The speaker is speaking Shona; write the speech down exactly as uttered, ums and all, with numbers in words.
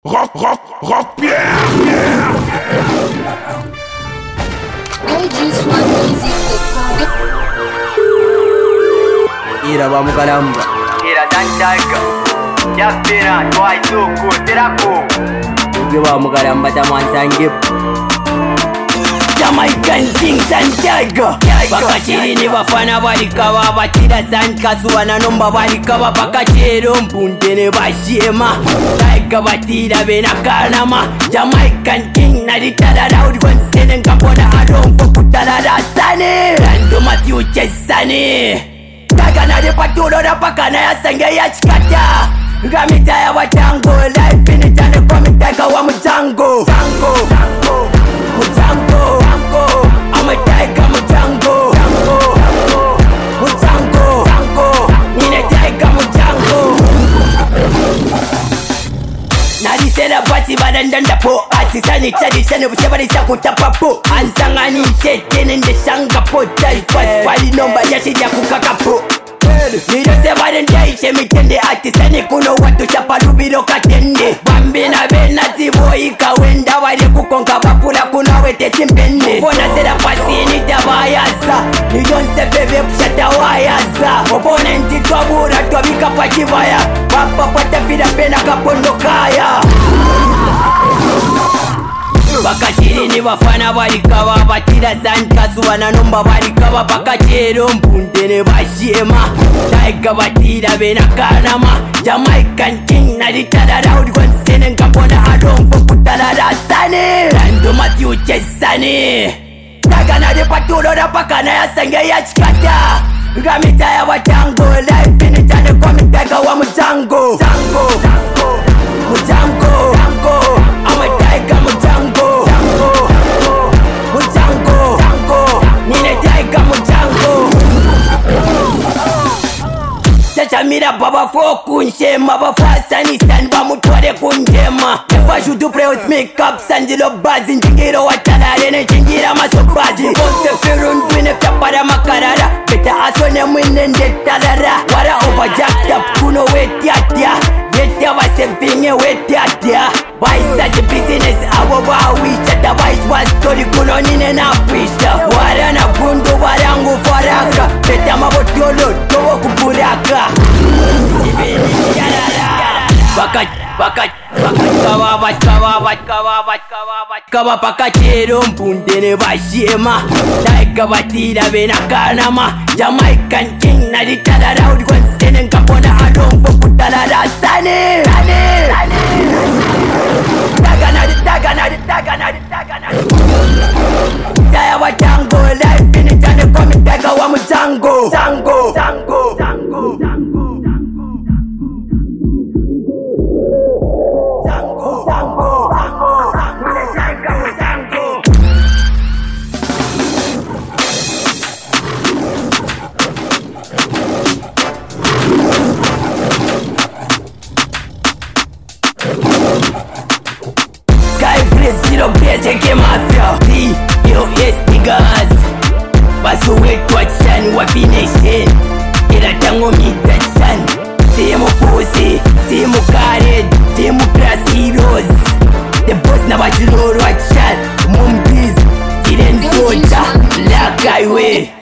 Rock, rock, rock, Pierre, Pierre. I just want music to Ira vamos caramba. Ira Santiago. Ya pena, tu ai suco, será co. Ugi vamos caramba taman sangip. Jamaican King Santiago. Bakachiri ni bafana balikawa batira sankasuwa na nomba balikawa bakachero mpunde ne bashema Taiga batira bena kanama Jamaican King na ditarara udi konsene nkapona adonko kutarara sane Rando Matthew Chesane Taga na de paturo na pakana ya senge ya chikata Gamita ya watango life in itane kwa mitaka wa mtango Tango, tango, mtango I'm a tiger, Mujango. Mujango, Mujango. Nina tiger, Mujango. Narisela bati badandanda po. Atisani chadi shane buchabari sakutapa po. Ansangani shete nende shanga po. Tari fast pali nomba yashi ya kukaka po. Nirose badende ishe mitende. Atisani kuno watu chapalubiro katende. Bambina bena tibo ika wenda. Wale kukonga bakula kuna wete timpende. Fona sera pasi nitabayaza. Niyonse bebe pushata wayaza. Opponenti twabura twabika pachivaya. Papa pata fida pena kapondo kaya. Bakachiri ni bafana balikawa batira sankasuwa na nomba balikawa bakachero mpunde ne bashema Taiga batira bena kanama Jamaican King na ditarara udi konsene nkapona adonko kutarara sane Rando Matthew Chesane Taga na de paturo na pakana ya senge ya chikata Gamita ya watango life in itane kwa mitaka wa mtango Tango, tango, mutango, tango I'm a tiger, Mujango. Mujango, Mujango, Mujango. Nina tiger, Mujango. Chachamira baba fo kunshema bafasa ni san bamutware kunjema Never should to play with makeup sanjilo bazi njingiro watalare ne njingira masobazi Konte firun dwine tapara makarara Beta asone mwine ndetarara Wara over jacked up kuno wetiatia Yetia wasemfinge wetiatia Why such a business abo bawisha Tabaish was story kuno nine na pisha Wara na bundu warangu faraka Beta mabotolo towo kuburaka Bakat, bakat, bakat kawa, bat kawa, bat kawa, bat kawa, bat kawa bakachero mpunde ne bashema Taiga batira bena kanama Jamaican King na ditarara udi konsene nkapona adonko kutarara sane Sane, sane Taga na di, taga na di, taga na di, taga na di Taya watango, life in itane kwa mitaka wa mtango Tango, tango, tango, tango Tango, tango, tango, tango, tango. Sky Breeze, zero base, check mafia. T, yo, yes, niggas. Basu wetu wachani wa fination. Ila tango mitachan. Timu pussy, timu courage, timu class heroes. The boss na bachiloro wachan. Mumbiz, Kiren Soja, Black Highway.